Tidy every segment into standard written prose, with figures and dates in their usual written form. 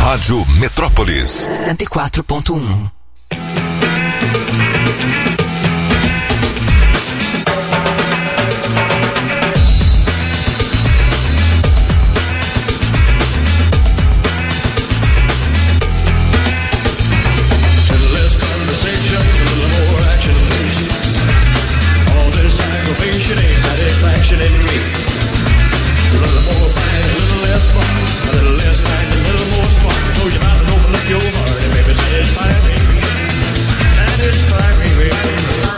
Rádio Metrópolis 104.1. Satisfaction in me. A little more fight, a little less fun. A little less fight, a little more spark. Close your mouth and open up your heart and maybe satisfy me. Satisfy me, baby.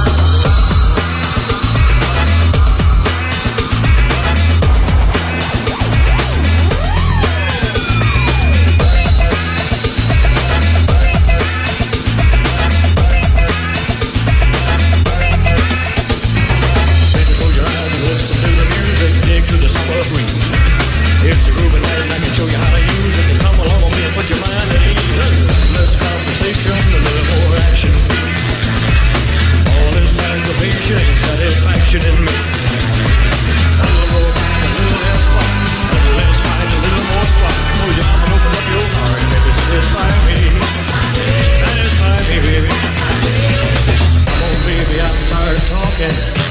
It's a groovy night and I can show you how to use it. Come along with me and put your mind at ease. Less conversation, a little more action. All this aggravation ain't satisfaction in me. A little more fight, a little less fun. A little less fight, a little more spark. Close your mouth and open up your heart and maybe satisfy me. Satisfy me, baby. Come on, baby, I'm tired of talking.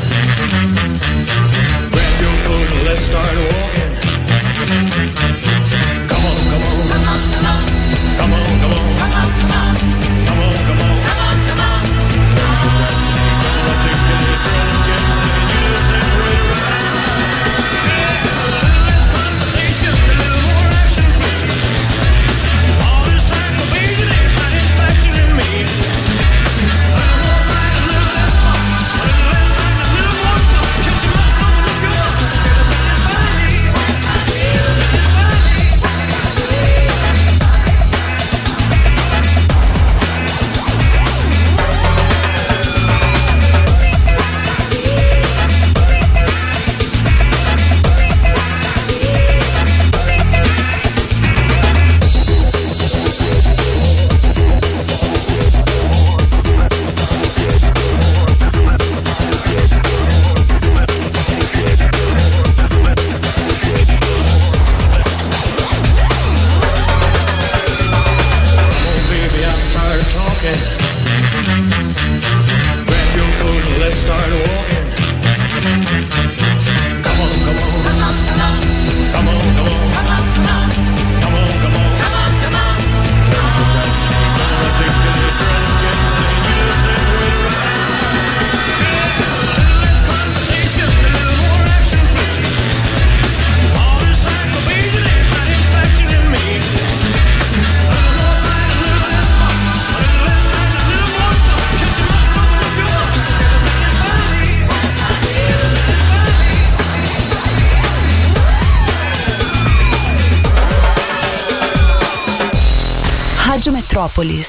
Grab your coat and let's start walking. Come on, come on, come on, come on, come on, come on, come on, come on, come on, come on, come on. Conversation, a little more action. All this aggravation ain't satisfaction in me. A little more fight, a little less fun. A little less fight, a little more fun. Shut your mouth, open up your heart. Satisfy me. Metrópolis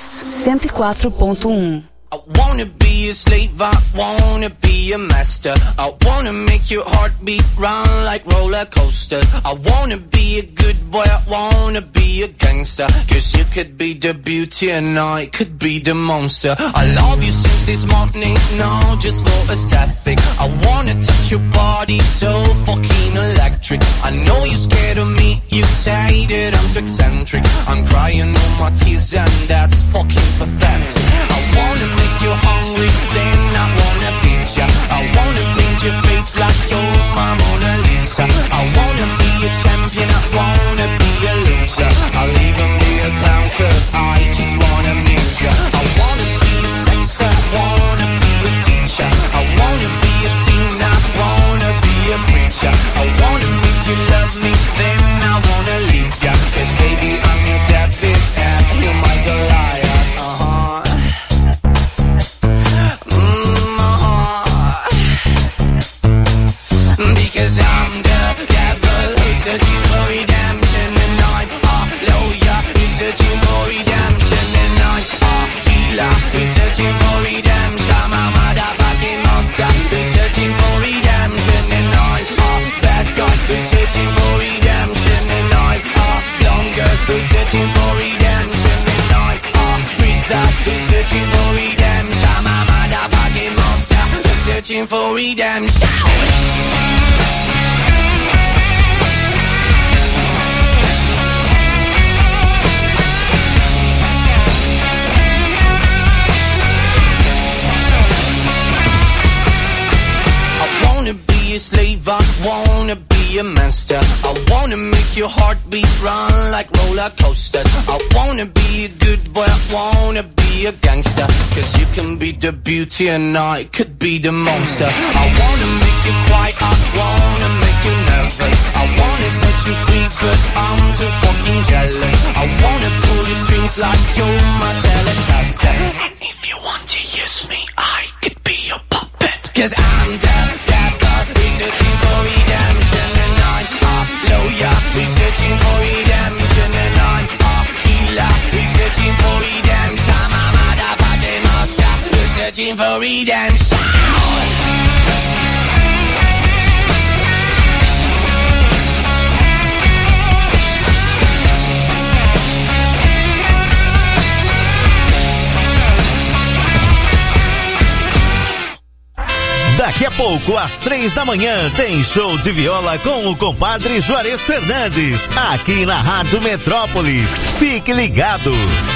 104.1. I wanna be a slave, I wanna be a master. I wanna make your heart beat round like roller coasters. I wanna be a good boy, I wanna be a gangster. Cause you could be the beauty and I could be the monster. I love you since this morning, no, just for aesthetic. I wanna touch your body so fucking electric. I know you're scared of me, you say that I'm too eccentric. I'm crying all my tears and that's fucking pathetic. I wanna make you hungry, then I wanna feed ya. I wanna paint your face like you're my Mona Lisa. I wanna be a champion, I wanna be a loser. I'll even be a clown cause I just wanna amuse ya. I wanna be a sexter, I wanna be a teacher. I wanna be a singer, I wanna be a preacher. I wanna make you love me, then I wanna leave ya. Cause baby I'm your David and you're my Goliath. Because I'm the devil who's searching for redemption. And I'm a lawyer who's searching for redemption. And I'm a healer who's searching for redemption. I'm a motherfucking monster who's searching for redemption. And I'm a bad guy who's searching for redemption. And I'm a blonde girl who's searching for redemption. And I'm a freak that who's searching for redemption. I'm a motherfucking monster who's searching for redemption. wanna make your heartbeat run like roller coasters. I wanna be a good boy, I wanna be a gangster. Cause you can be the beauty and I could be the monster. I wanna make you quiet, I wanna make you nervous. I wanna set you free, but I'm too fucking jealous. I wanna pull your strings like you're my Telecaster. And if you want to use me, I could be your puppet. Cause I'm the devil, researching for redemption. And I'm a lawyer, researching for redemption. And I'm a healer, researching for redemption. I'm a motherfucking monster, researching for redemption. Daqui a pouco, às 3 da manhã, tem show de viola com o compadre Juarez Fernandes, aqui na Rádio Metrópolis. Fique ligado.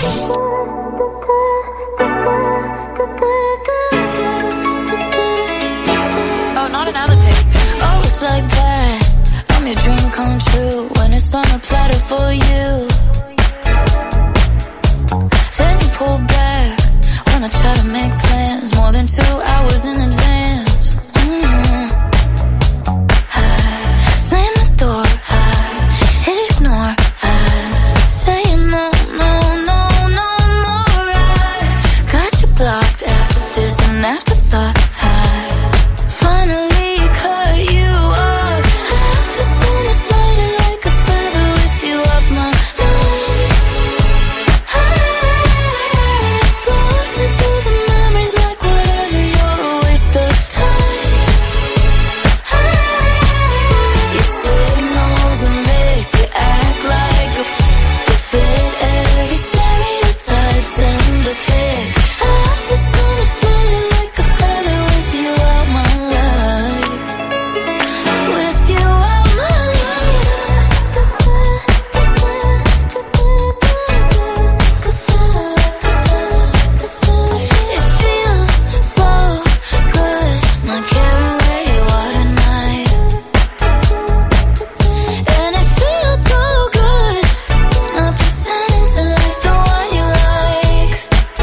Oh, not another take. Oh, it's like that. I'm your dream come true when it's on a platter for you. Then you pull back when I try to make plans more than 2 hours in advance. I slam the door, I ignore, I say no, no, no, no more. I got you blocked after this and afterthought. I finally cut you off. I feel so much lighter like a feather with you off my mind. Floating through the memories like whatever, you're a waste of time. Your signals and makes you act like a you fit every stereotype, send a pic. I feel so much lighter like a feather with you out my life. With you out my life. It feels so good not caring where you are tonight. And it feels so good not pretending to like the one you like.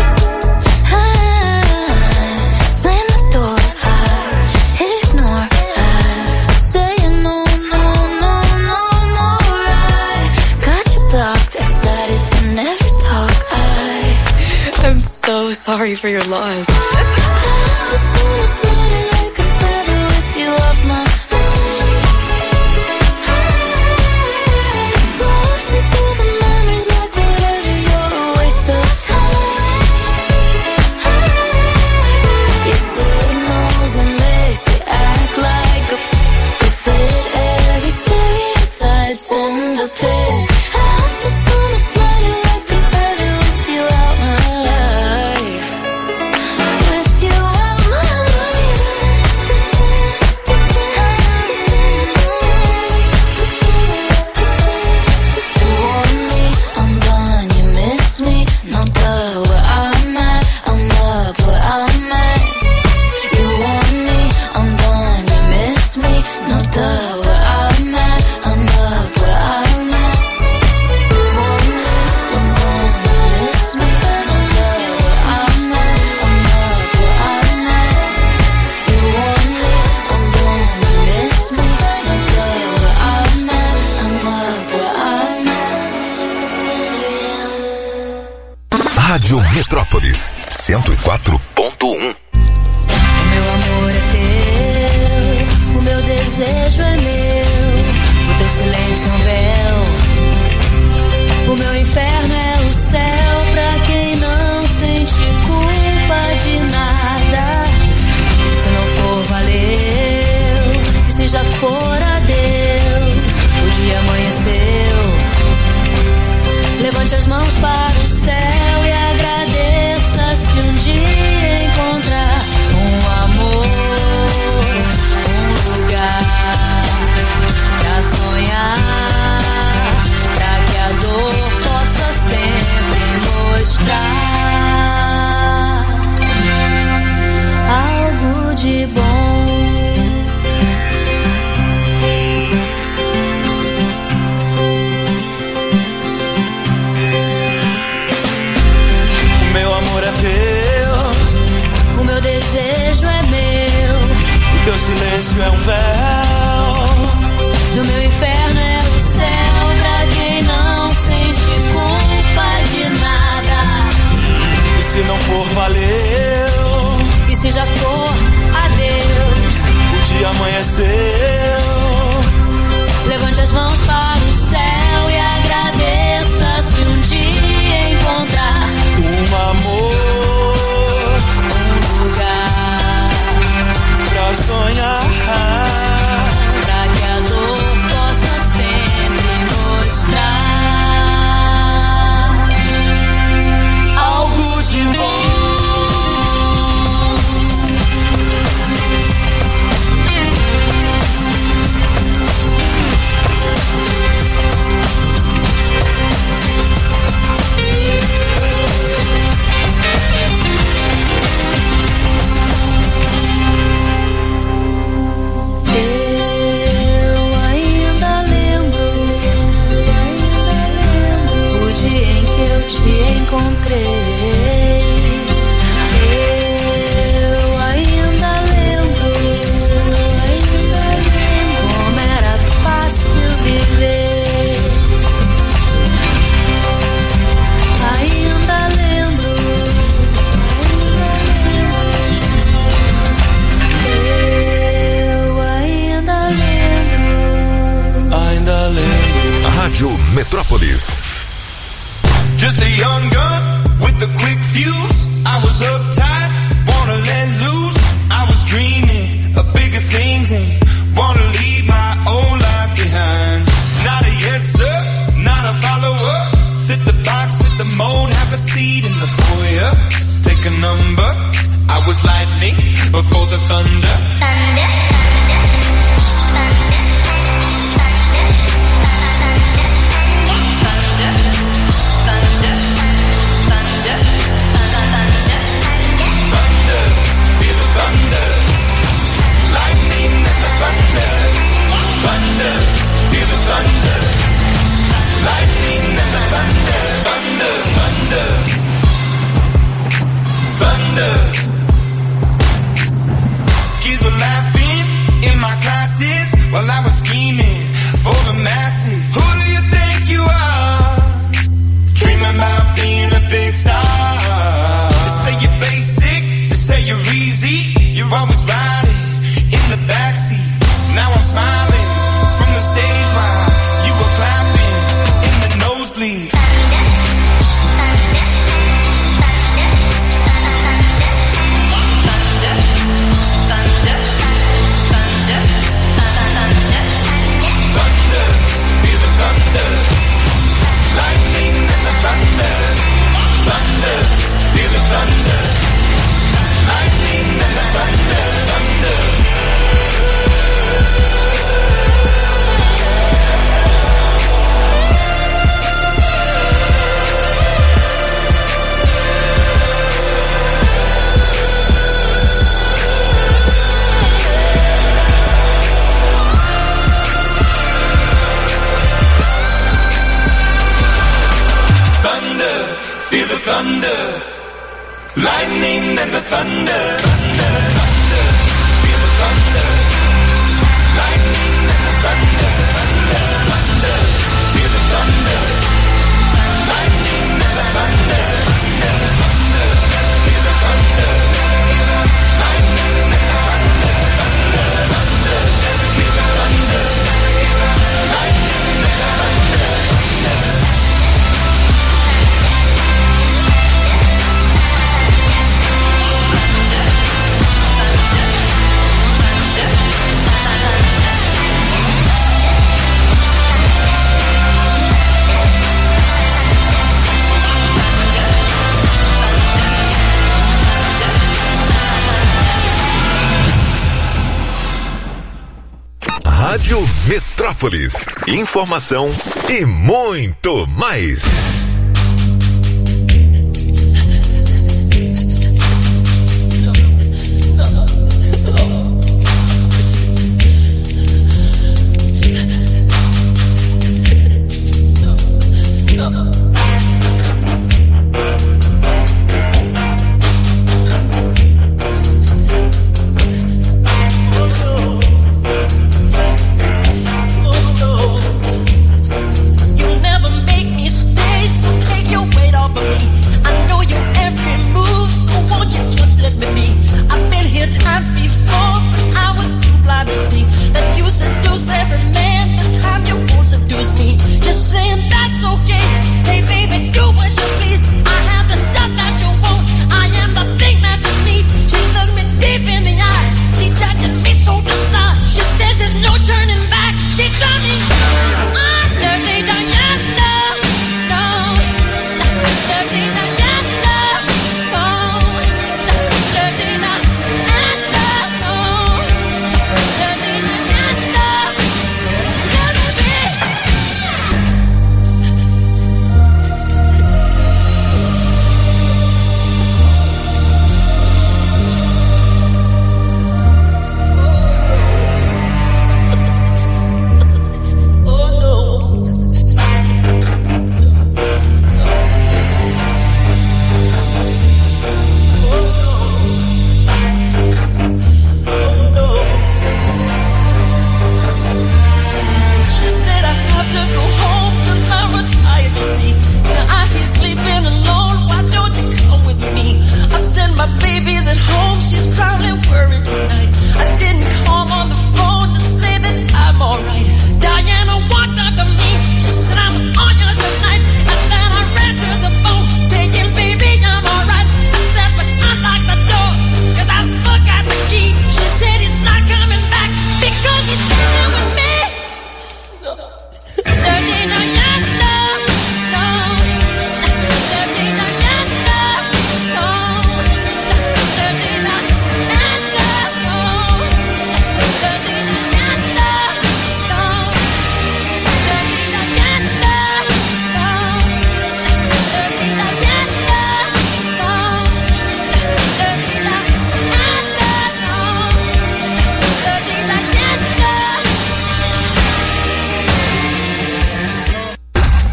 I slam the door, I ignore, I say no, no, no, no more. I got you blocked, excited to never talk. I'm so sorry for your loss. I feel so much lighter like a feather with you off my mind. Floating through the memories like whatever, you're a waste of time. Your signals and makes you act like a you fit every stereotype, send a pic. I feel so much lighter like a feather with you out my life. With you out my life. You want me, I'm gone, you miss me. No duh, where I'm at, I'm up where I'm at. You want me, I'm gone, you miss me. No duh, where I'm at, I'm up where I'm at. You want me, I'm gone, you miss me. No duh, where I'm at, I'm up where I'm at. You want me, I'm gone, you miss me. No duh, where I'm at, I'm up where I'm at. Rádio Metrópolis 104.1. O meu amor é teu, o meu desejo é meu, o teu silêncio é um véu, o meu inferno é o céu pra quem não sente culpa de nada. Se não for, valeu, e se já for, adeus. O dia amanheceu, levante as mãos para o céu e agradeça se um dia encontrar um amor, um lugar let Rádio Metrópolis. Just a young gun with a quick fuse. I was uptight, wanna let loose. I was dreaming of bigger things and wanna leave my old life behind. Not a yes sir, not a follower. Fit the box, fit the mold, have a seat in the foyer. Take a number. I was lightning before the thunder. Thunder. Kids were laughing in my classes while I was scheming for the masses. Who do you think you are? Dreaming about being a big star. They say you're basic, they say you're easy. You're always riding in the backseat. Now I'm smiling from the stage while you were clapping in the nosebleeds. Thunder, lightning and the thunder, thunder, thunder, feel the thunder, lightning and the thunder, thunder, thunder, feel the thunder, lightning and the thunder, thunder, thunder, feel the thunder, lightning and the thunder, thunder, thunder, feel the thunder, lightning and the thunder, thunder. Rádio Metrópolis. Informação e muito mais. You'll never make me stay.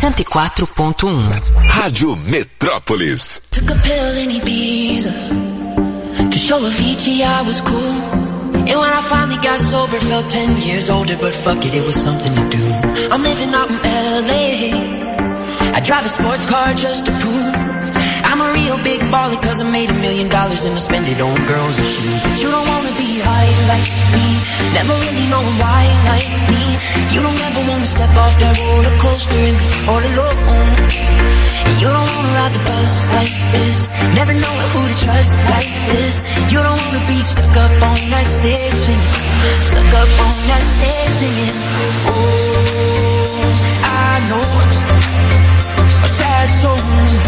104.1. Rádio Metrópolis. Took a pill in Ibiza to show Avicii I was cool. And when I finally got sober, felt 10 years older, but fuck it, it was something to do. I'm living out in LA. I drive a sports car just to prove I'm a real big baller, cause I made $1 million and I spend it on girls and shoes. But you don't wanna be high like me, never really know why like me. You don't ever wanna step off that roller coaster and be all alone. And you don't wanna ride the bus like this, never know who to trust like this. You don't wanna be stuck up on that stage singing, stuck up on that stage singing. Oh, I know a sad soul,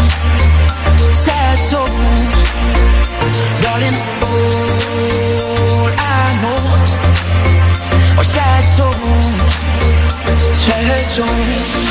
sad souls, darling, all I know are sad souls, sad souls.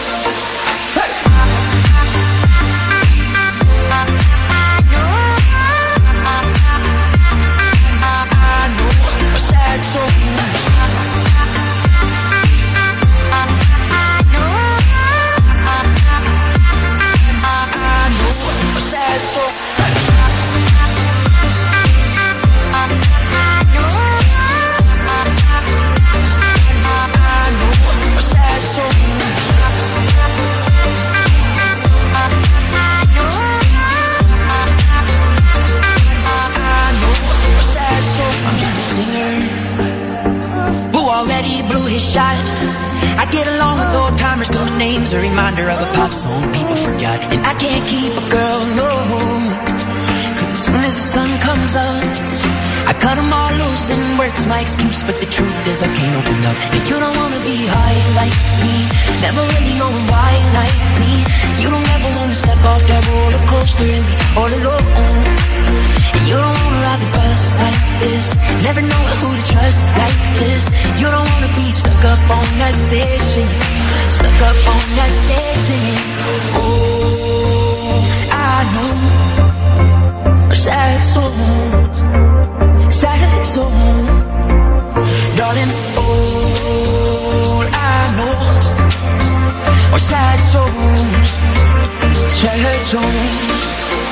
Shot. I get along with old timers, call the names, a reminder of a pop song people forgot. And I can't keep a girl, no, cause as soon as the sun comes up, I cut them all loose and work's my excuse. But the truth is I can't open up. And you don't wanna be high like me, never really knowing why like me. You don't ever wanna step off that roller coaster and be all alone. And you don't wanna ride the bus like this, never know who to trust like this. You don't wanna be stuck up on that stage singing, stuck up on that stage singing. Oh, I know sad souls, sad souls, darling, all I know are sad souls, sad souls.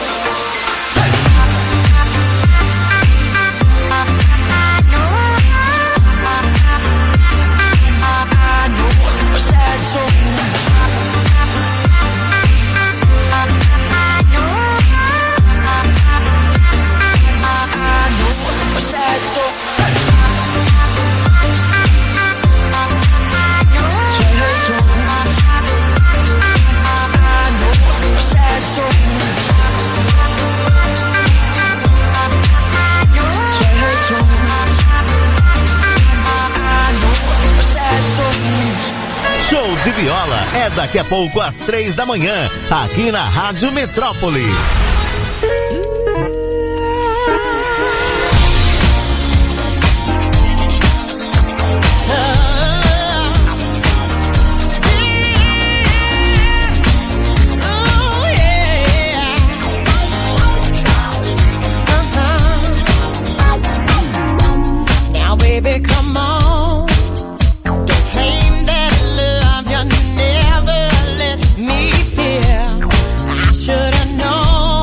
De Viola é daqui a pouco às 3 da manhã, aqui na Rádio Metrópolis. Now baby, come on. Never let me feel. I should have known.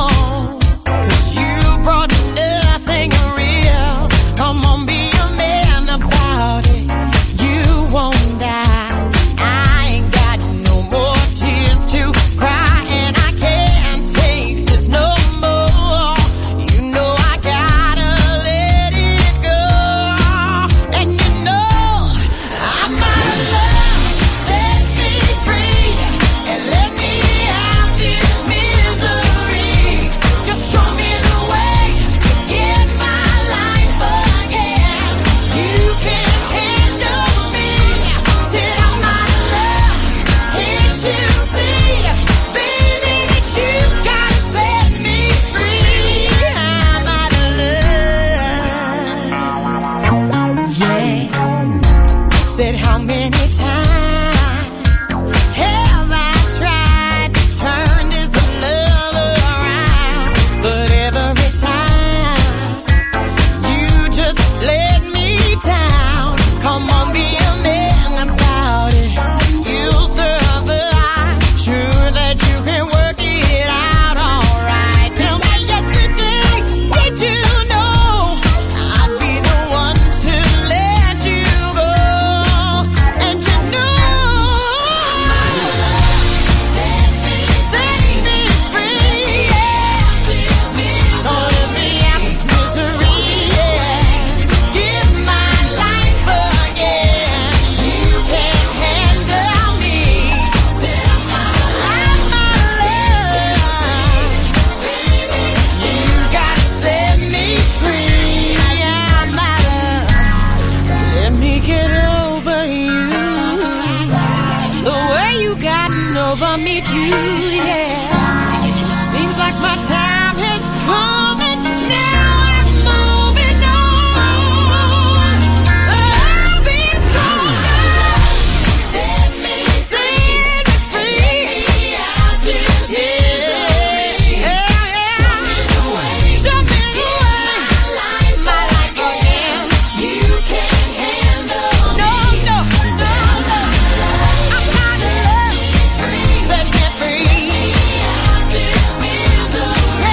you gotten over me too, yeah. Seems like my time has come and now I'm moving on. I'll be stronger. Set me free. Out this misery. Show me the way. Show me the way. My life again. You can't handle me. No. So I'm not in love. Set me free. Out this misery.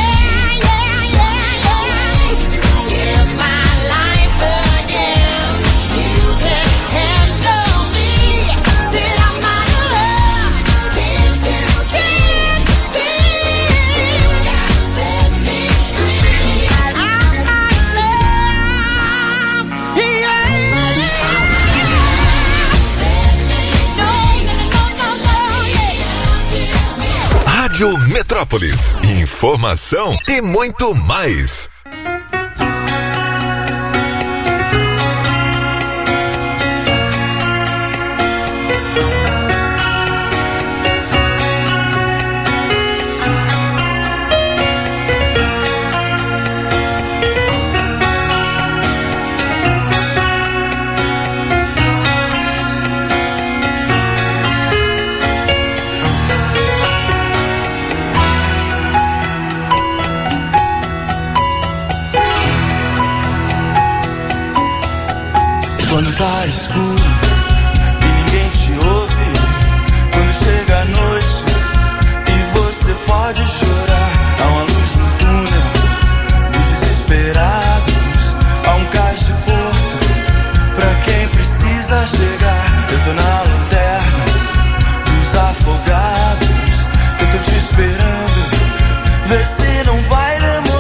Give my life again. You can't handle me. Said I'm not in love. Can't you see? You gotta set me free. I'm not in love. Yeah. Set me no, yeah. Rádio Metrópolis. Informação e muito mais. Quando tá escuro e ninguém te ouve, quando chega a noite e você pode chorar, há uma luz no túnel dos desesperados, há um cais de porto pra quem precisa chegar. Eu tô na lanterna dos afogados, eu tô te esperando, vê se não vai demorar.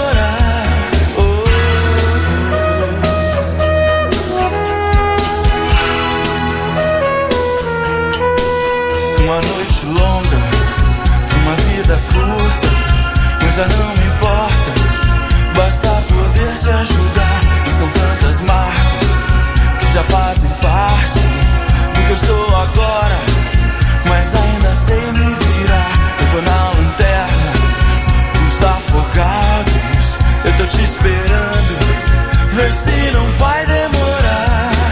Uma noite longa, uma vida curta, mas já não me importa, basta poder te ajudar. E são tantas marcas que já fazem parte do que eu sou agora, mas ainda sei me virar. Eu tô na lanterna dos afogados, eu tô te esperando, vê se não vai demorar.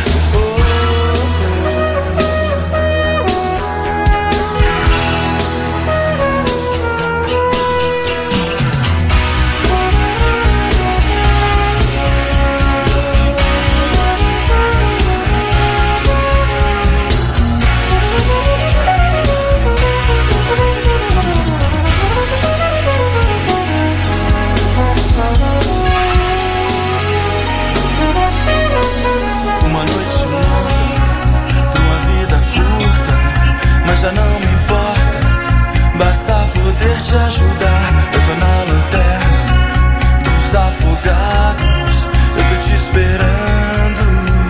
Mas já não me importa, basta poder te ajudar. Eu tô na lanterna dos afogados, eu tô te esperando.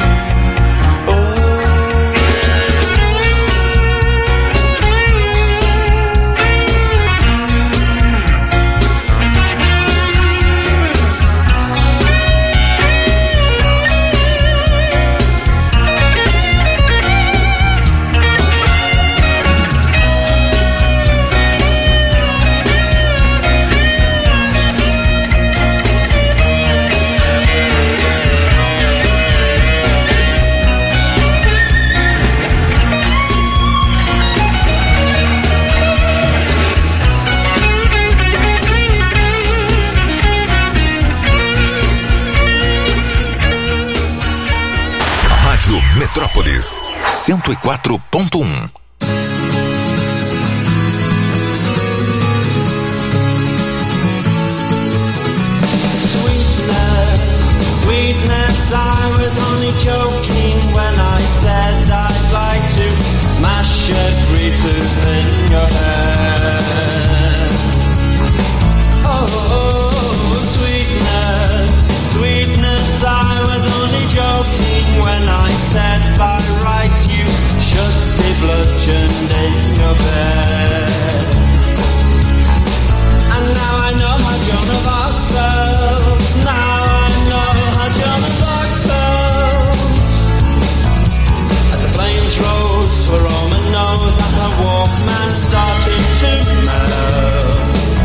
Metrópolis 104.1. Sweetness, I was only joking when I said I'd like to smash every tooth in your head. Oh, sweetness, I was only joking when I said by rights you should be bludgeoned in your bed. And now I know how Joan of Arc felt. Now I know how Joan of Arc felt. As the flames rose to a Roman nose and her Walkman mind starting to melt.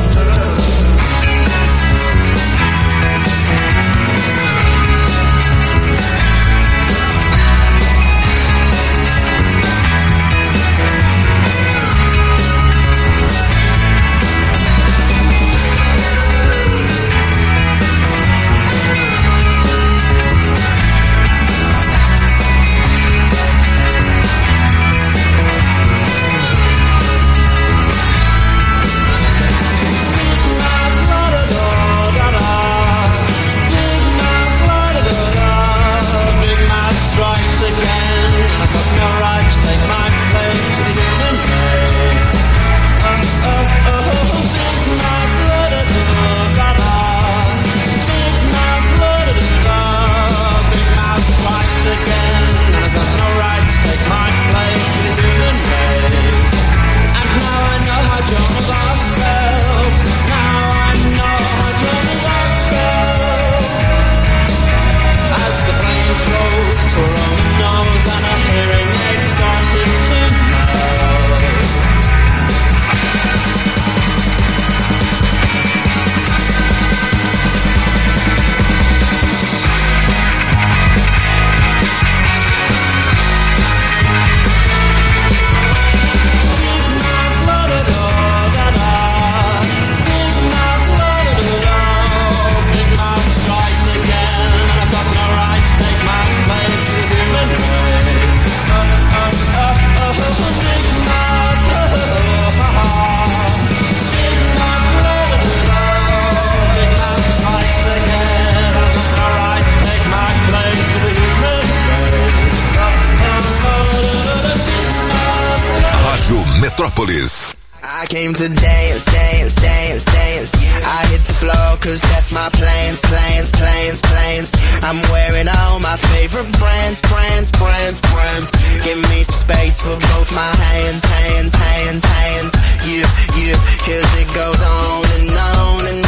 Metrópolis. I came to dance, dance, dance, dance. I hit the floor cause that's my plans, plans, plans, plans. I'm wearing all my favorite brands, brands, brands, brands. Give me some space for both my hands, hands, hands, hands. Yeah, yeah, cause it goes on and on and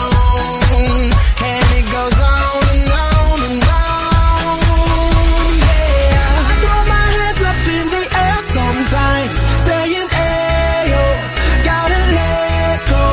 on. And it goes on and on and on. Yeah, I throw my hands up in the air sometimes, saying ayo, gotta let go.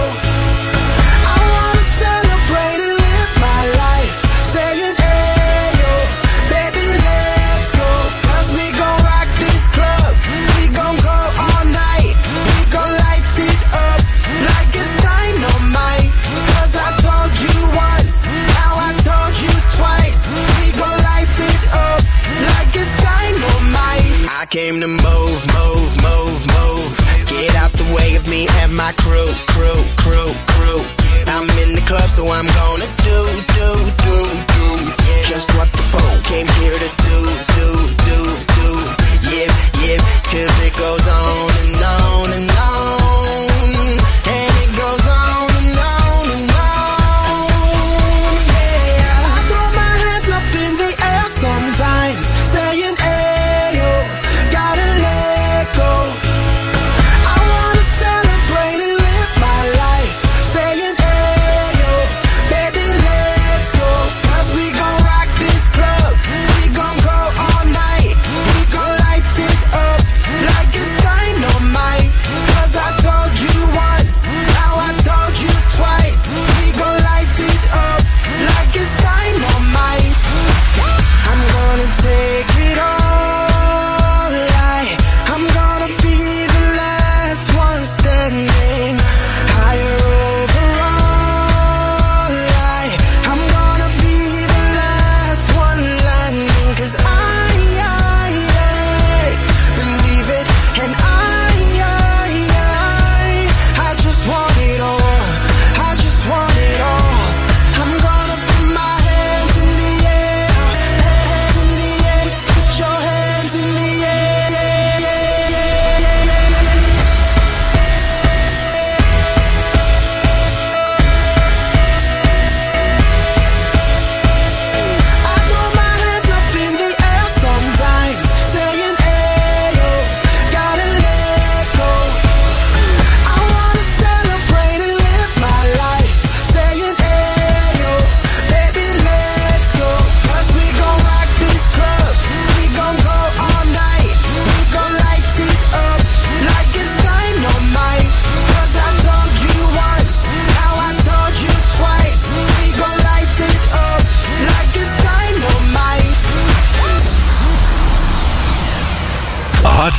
I wanna celebrate and live my life, saying ayo, baby let's go. Cause we gon' rock this club, we gon' go all night, we gon' light it up like it's dynamite. Cause I told you once, now I told you twice, we gon' light it up like it's dynamite. I came to move, move, move, move. Get out the way of me and my crew, crew, crew, crew. I'm in the club, so I'm gonna do just what the folk came here to do. Yeah, yeah, cause it goes on and on and on. And it goes on and on and on. Yeah, I throw my hands up in the air sometimes, saying ayo, gotta let go. I wanna celebrate and live my life, saying ayo, baby let's go. Cause we gon' rock this club, we gon' go all night, we gon' light it up like it's dynamite.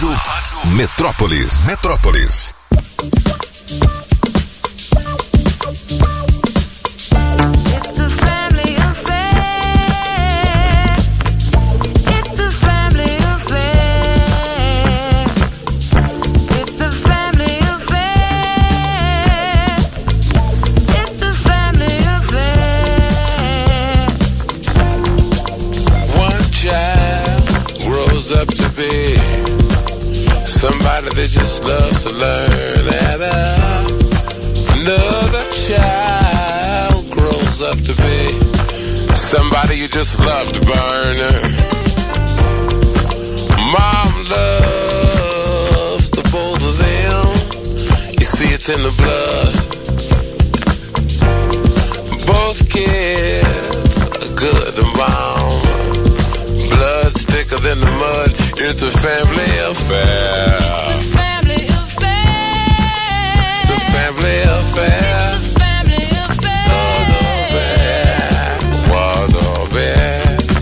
Rádio Metrópolis. Metrópolis. Somebody that just loves to learn, and another child grows up to be somebody you just love to burn. Mom loves the both of them. You see, it's in the blood. Both kids are good to mom. Blood's thicker than the mud. It's a family affair. It's a family affair. It's a family affair. It's a family affair. What a bear.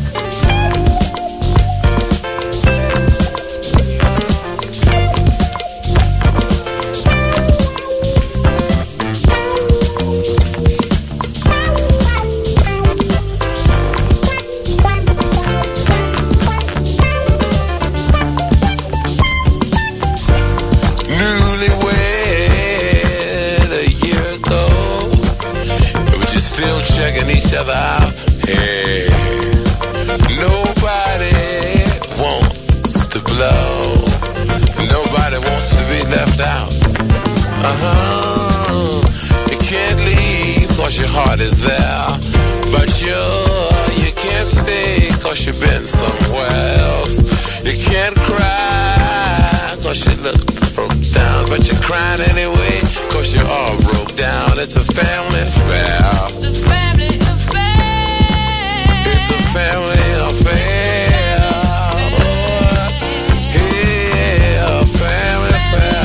Still checking each other out. Hey, nobody wants to blow. Nobody wants to be left out. You can't leave cause your heart is there. But you can't stay cause you've been somewhere else. You can't cry cause you look broke down. But you're crying anyway cause you're all broke down. It's a family affair. It's a family affair. It's a family affair. Yeah, a family affair.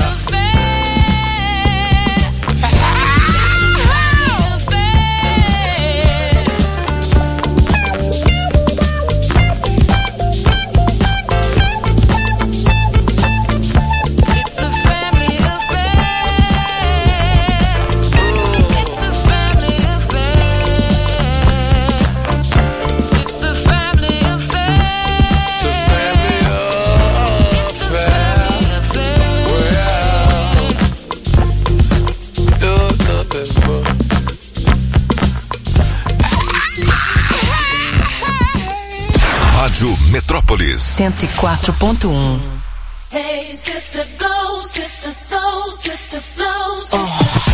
Rádio Metrópolis 104.1. Hey, sister, go, sister, soul, sister, flow, sister.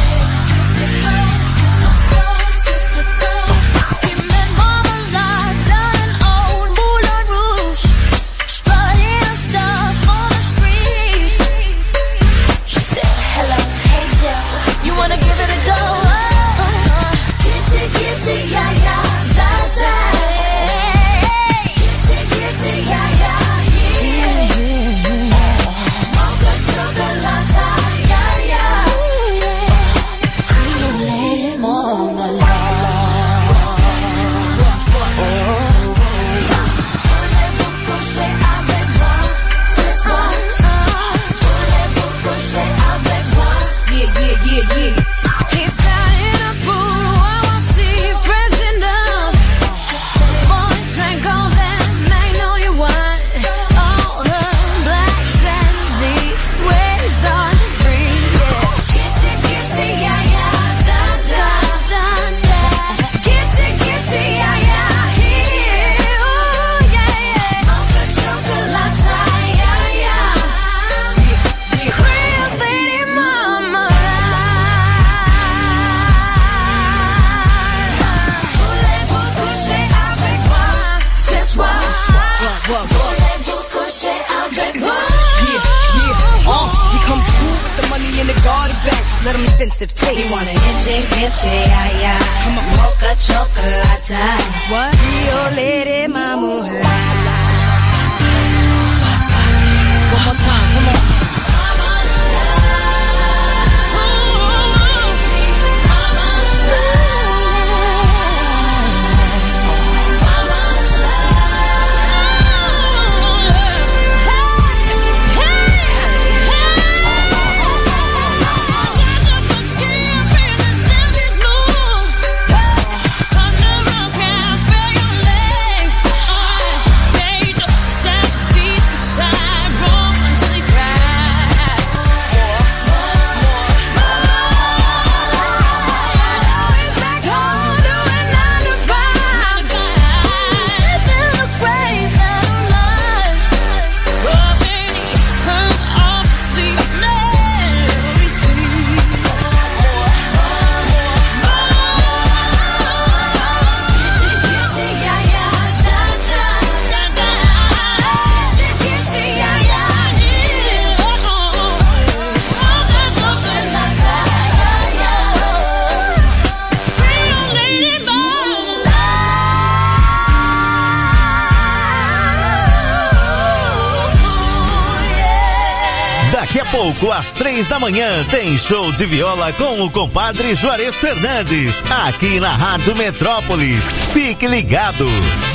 Let him offensive taste. You want an inche, yeah, yeah. Come on, mocha chocolate. What? Rio Lady Mamula. One more time, come on. Hey! pouco, às 3 da manhã, tem show de viola com o compadre Juarez Fernandes, aqui na Rádio Metrópolis. Fique ligado.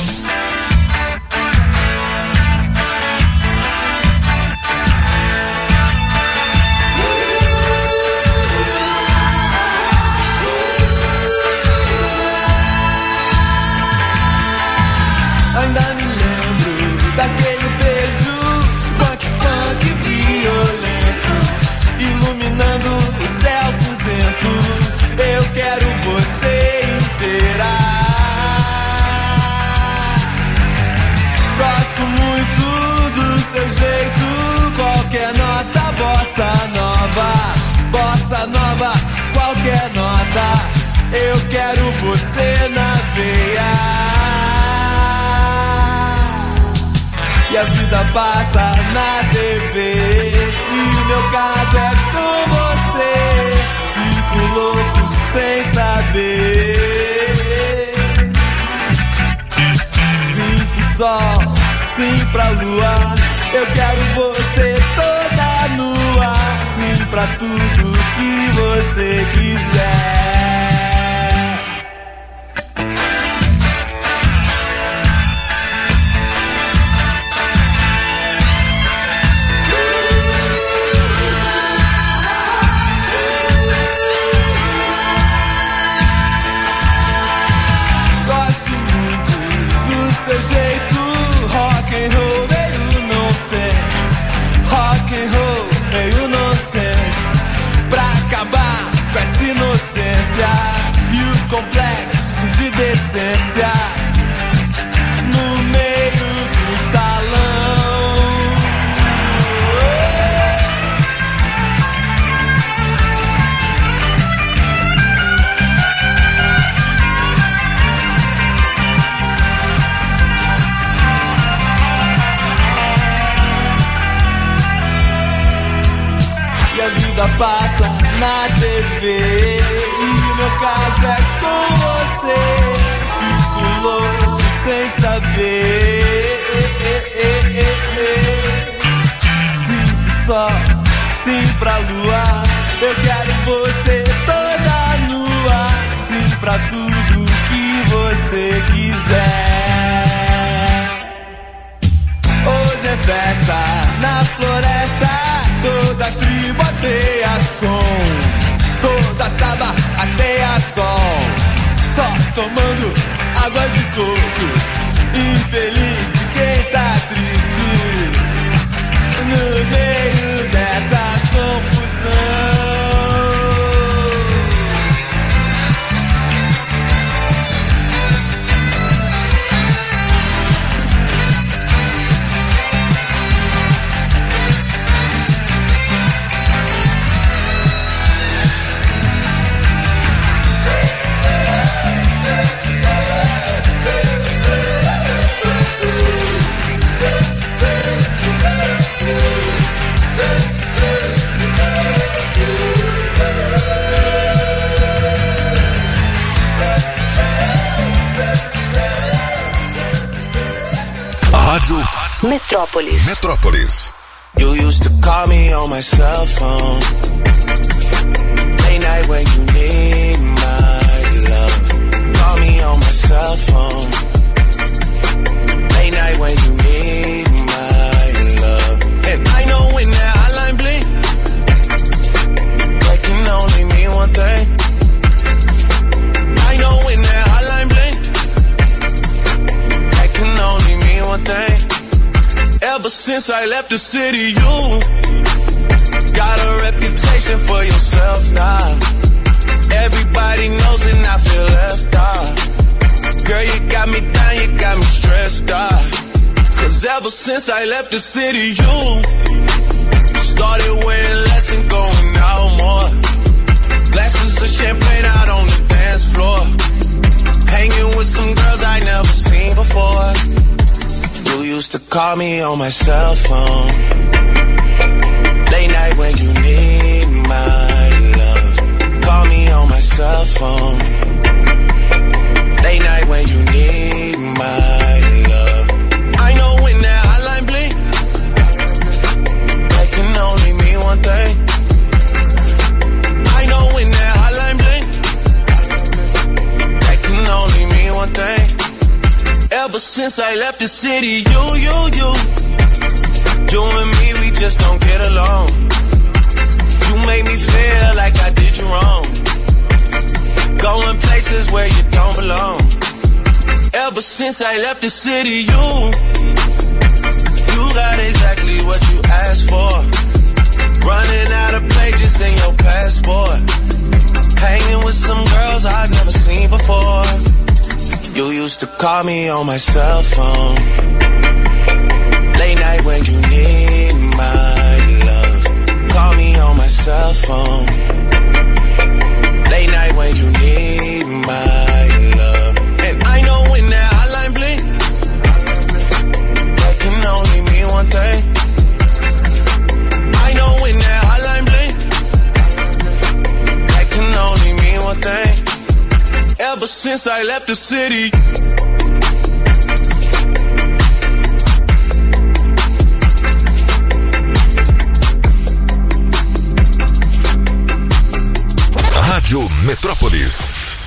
Ainda me lembro daquele beijo spunk punk violento, iluminando o céu cinzento. Eu quero você inteira. Gosto muito do seu jeito, qualquer nota bossa nova, qualquer nota. Eu quero você na veia. E a vida passa na TV, e o meu caso é com você. Fico louco sem saber. Sim pro sol, sim pra lua. Eu quero você toda nua. Sim pra tudo que você quiser. Seu jeito, rock and roll meio nonsense, rock and roll meio nonsense, pra acabar com essa inocência e o complexo de decência no meio do salão. E a vida passa na TV, e o meu caso é com você. Fico louco sem saber. Sim pro sol, sim pra lua. Eu quero você toda nua. Sim pra tudo que você quiser. Hoje é festa na floresta, toda tribo ateia som, toda taba ateia sol, só tomando água de coco, infeliz de quem tá triste, no meio dessa confusão. Rádio Metrópolis. You used to call me on my cell phone, late night when you need my love. Call me on my cell phone, late night when you need my love. And I know when that hotline blink, that can only mean one thing. I know when that hotline blink, that can only mean one thing. Ever since I left the city, you got a reputation for yourself now. Everybody knows and I feel left out. Girl, you got me down, you got me stressed out. Cause ever since I left the city, you started wearing less and going out more. Glasses of champagne out on the dance floor, hanging with some girls I never seen before. You used to call me on my cell phone, late night when you need my love. Call me on my cell phone, late night when you need my love. I know when that hotline blink, that can only mean one thing. since I left the city. You and me, we just don't get along. You made me feel like I did you wrong. Going places where you don't belong. Ever since I left the city, you got exactly what you asked for. Running out of pages in your passport. Hanging with some girls I've never seen before. You used to call me on my cell phone. Late night when you need my love. Call me on my cell phone. Late night when you need my love. And I know when that hotline blink, that can only mean one thing. I know when that hotline blink, that can only mean one thing. Ever since I left the city. Rádio Metrópolis.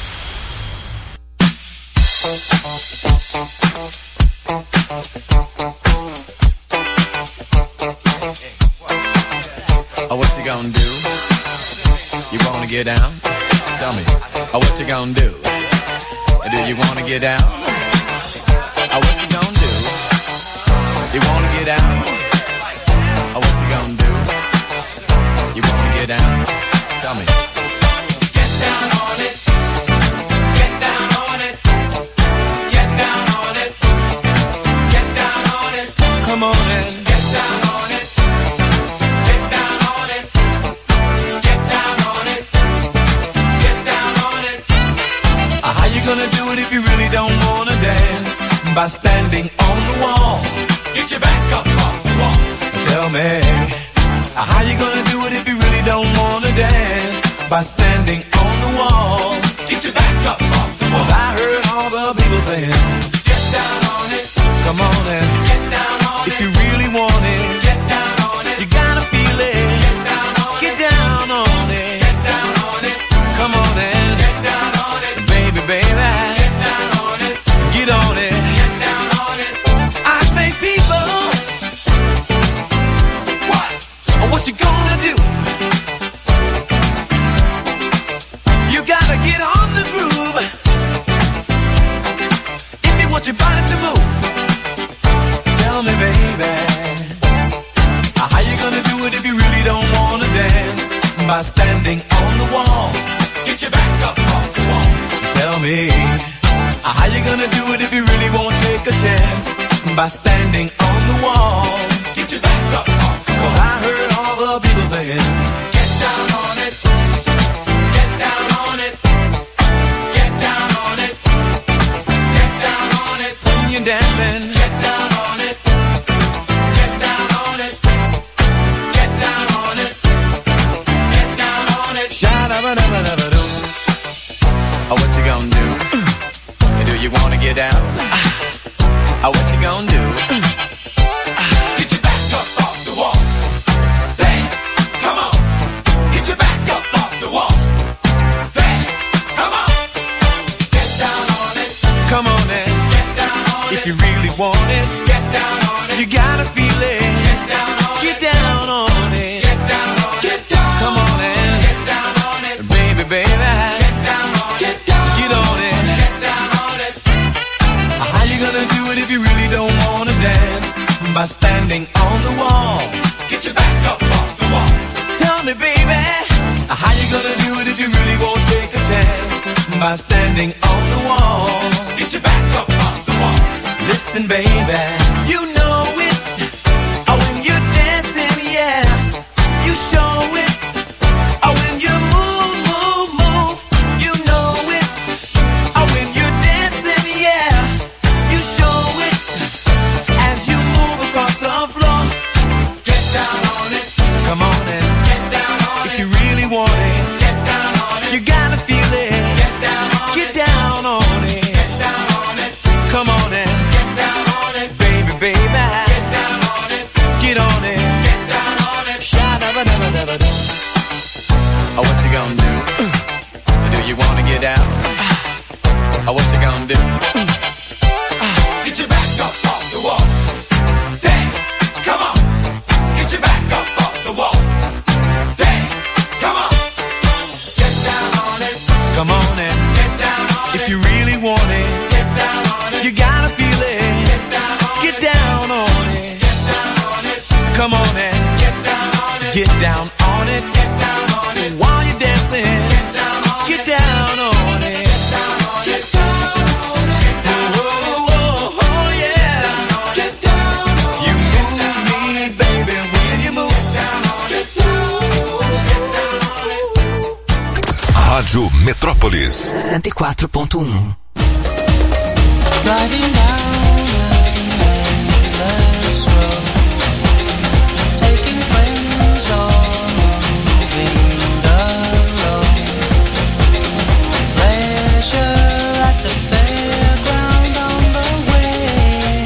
Oh, what you gonna do? You wanna get down? Tell me. Oh, what you gonna do? Do you wanna get down? Oh, what you gonna do? You wanna get down? Oh, what you gonna do? You wanna get down? Tell me. Get down on it. Get down on it. Get down on it. Get down on it. Come on in. Get down on it. Get down on it. Get down on it. Get down on it. How you gonna do it if you really don't wanna dance? By standing on the wall. Get your back up off the wall. Tell me, how you gonna do it if you really don't wanna dance? By standing on the wall. Get your back up off the wall. 'Cause I heard all the people saying, get down on it. Come on and get down on if it. you really want it, get down on it. You gotta feel it. Get down on get it. down on it. Get down on it. Come on and get down on it. Baby, baby, get down on it. Get on it. Get down on it. I say, people, what you gonna do? You gotta get on the groove if you want your body to move. Tell me, baby, how you gonna do it if you really don't wanna dance? By standing on the wall. Get your back up off the wall. Tell me, how you gonna do it if you really won't take a chance? By standing on the wall. Get your back up off the wall. 'Cause I heard all the people saying, get down on it. Get down on it. Get down on it. Get down on it. When you're dancing, get down on it. Get down on it. Get down on it. Get down on it. Sha-da-ba-da-ba-da-ba-doo. Oh, what you gonna do? Do you wanna get down? Oh, what you gonna do? Get your back up off the wall. Dance, come on. Get your back up off the wall. Dance, come on. Get down on it. Come on in. Get down on it. If you really want it, get down on it. You gotta feel it. Get down on it. Get down on it. Get down on it. Get down. Come on in. Get down on it. Baby, baby, Get down on it. Get down. get on it. Get down on it. How you gonna do it if you really don't wanna dance? By standing on the wall. Get your back up off the wall. Tell me, baby, how you gonna do it if you really won't take a chance? By standing on the wall. Get your back up off the wall. Listen, baby, you know it. Oh, when you're dancing, yeah, you show it. Oh, when you move, move, move, you know it. Oh, when you're dancing, yeah, you show it. As you move across the floor, get down on it. Come on and get down on if it. you really want it, get down on it. You gotta feel it. Get down on Get it. down on it. Get down on it. Come on and get down on it. baby, baby. Rádio Metrópolis 104.1. Driving down an endless road, taking friends or moving alone. Pleasure at the fairground on the way.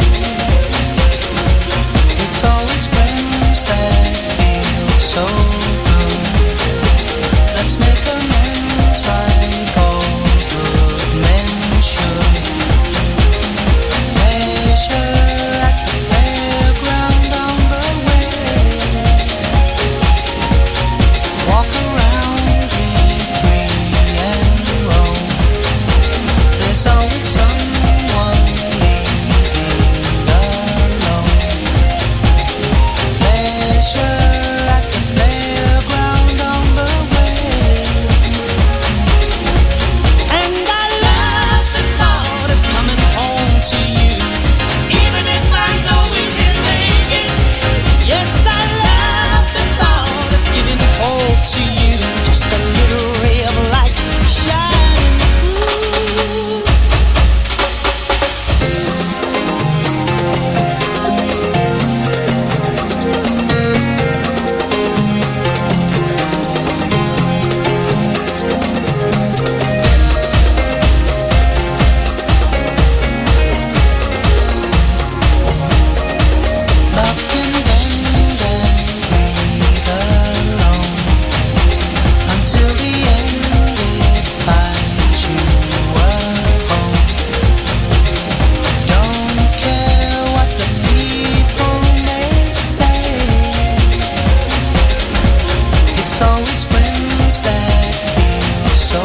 It's always friends that feel so good. Let's make amends like all good men should. At the fairground on the way. Walk around, be free and roam. There's always someone leaving alone. Pleasure at the fairground on the way. And I love the thought of coming home to you. Even if I know we can make it. Yes, I love the thought of giving hope to you. Just a little ray of light shining through. Love can bend and breathe alone until the end it finds you at home. Don't care what the people may say. It's always friends that feel so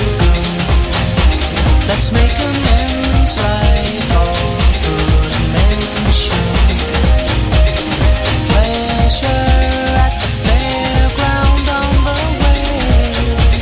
good. Let's make amends like all good men should. Pleasure at the fairground on the way.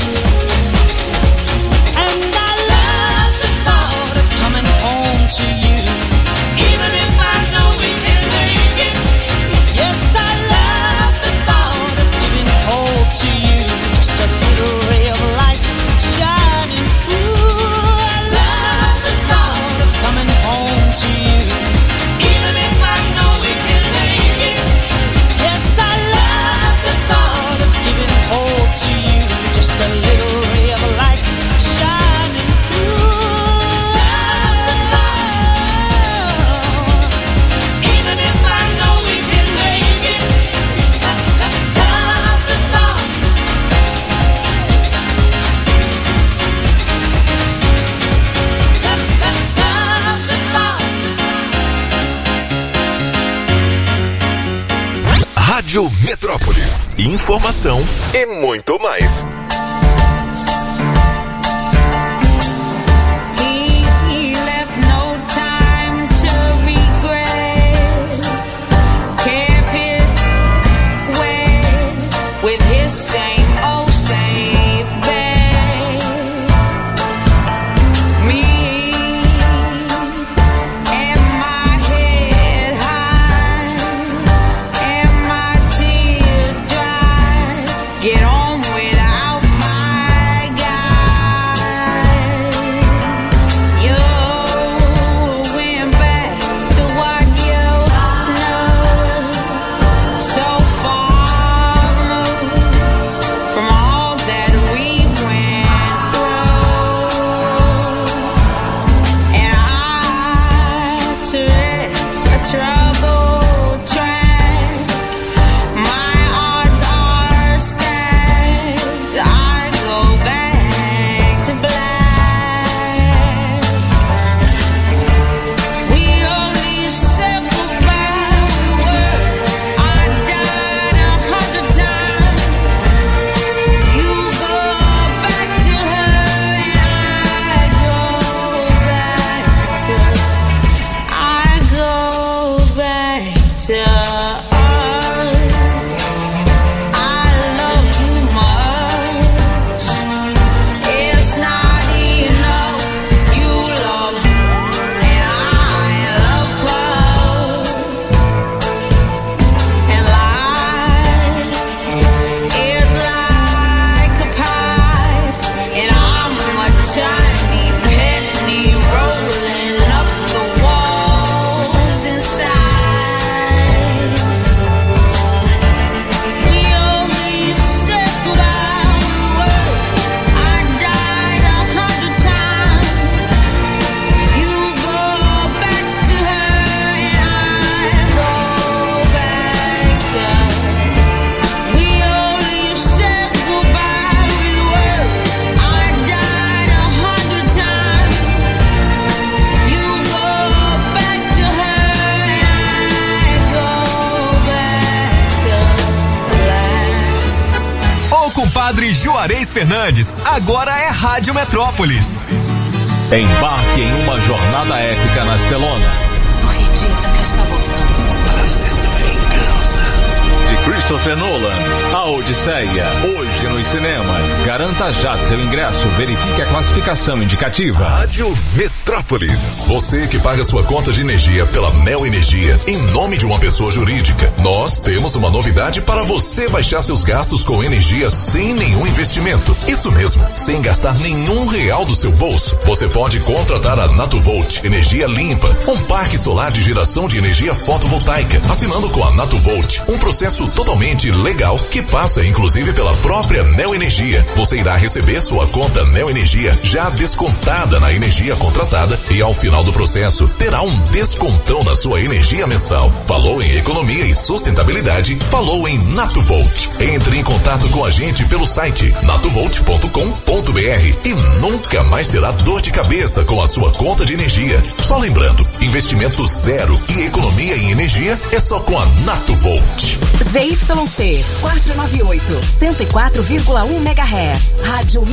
And I love the thought of coming home to you. Even if I know we can make it. Yes, I love the thought of giving hope to you. Just a little ray of light shining through. I love the thought of coming home to you. Even if I know we can make it. Yes, I love the thought of giving hope to you. Just a little ray of light shining through. Even if I know we can make it. Love the thought. Love the thought. Rádio Metrópolis. Informação e muito mais. He left no time to regret. Kept his way with his same old same bet. Me and my head high and my tears dry. Get on without Juarez Fernandes, agora é Rádio Metrópolis. Embarque em uma jornada épica na Estelona. Não acredita que está voltando. De Christopher Nolan, A Odisseia, hoje nos cinemas. Garanta já seu ingresso, verifique a classificação indicativa. Rádio Metrópolis. Você que paga sua conta de energia pela Neo Energia em nome de uma pessoa jurídica, nós temos uma novidade para você baixar seus gastos com energia sem nenhum investimento. Isso mesmo, sem gastar nenhum real do seu bolso. Você pode contratar a NatoVolt Energia Limpa, um parque solar de geração de energia fotovoltaica, assinando com a NatoVolt, um processo totalmente legal que passa inclusive pela própria Neo Energia. Você irá receber sua conta Neo Energia já descontada na energia contratada e ao final do processo terá um descontão na sua energia mensal. Falou em economia e sustentabilidade? Falou em NatoVolt. Entre em contato com a gente pelo site natovolt.com.br e nunca mais terá dor de cabeça com a sua conta de energia. Só lembrando, investimento zero e economia em energia é só com a NatoVolt. ZYC 498, 104,1 MHz. Rádio